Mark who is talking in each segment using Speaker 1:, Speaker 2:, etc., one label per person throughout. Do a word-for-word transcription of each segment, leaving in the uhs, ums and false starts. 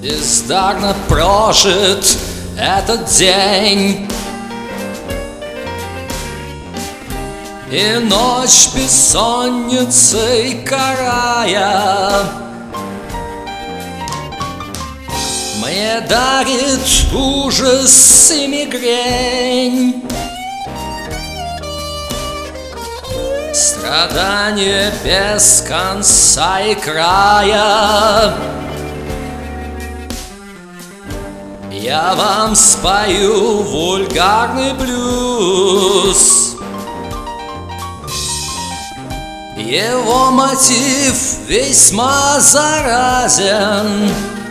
Speaker 1: бездарно прожит этот день, и ночь бессонницей карая мне дарит ужас и мигрень. Страдания без конца и края я вам спою вульгарный блюз. Его мотив весьма заразен,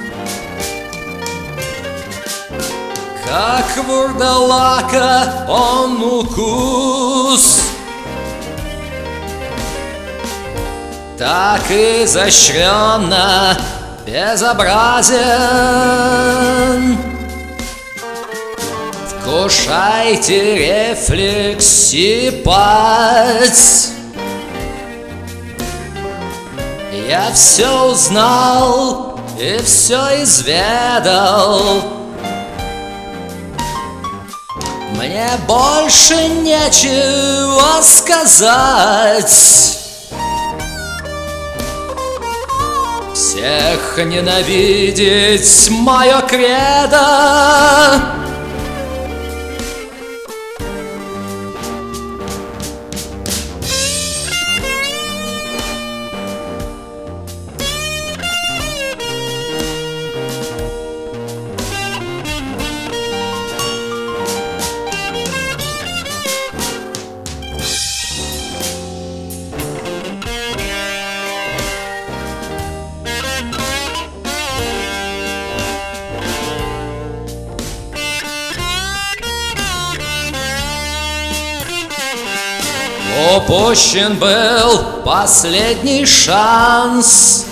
Speaker 1: как вурдалака он укус, так изощренно безобразен. Вкушайте рефлексипать. Я все узнал и все изведал. Мне больше нечего сказать. Всех ненавидеть мое кредо. Упущен был последний шанс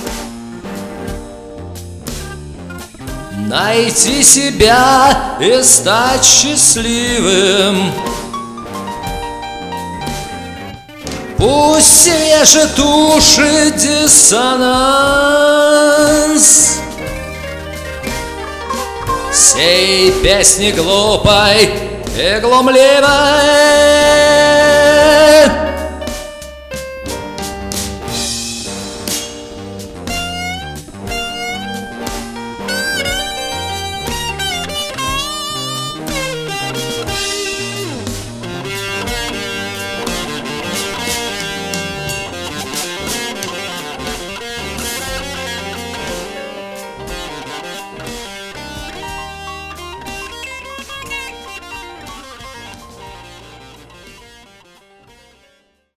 Speaker 1: найти себя и стать счастливым. Пусть режет уши диссонанс сей песни глупой и глумливой.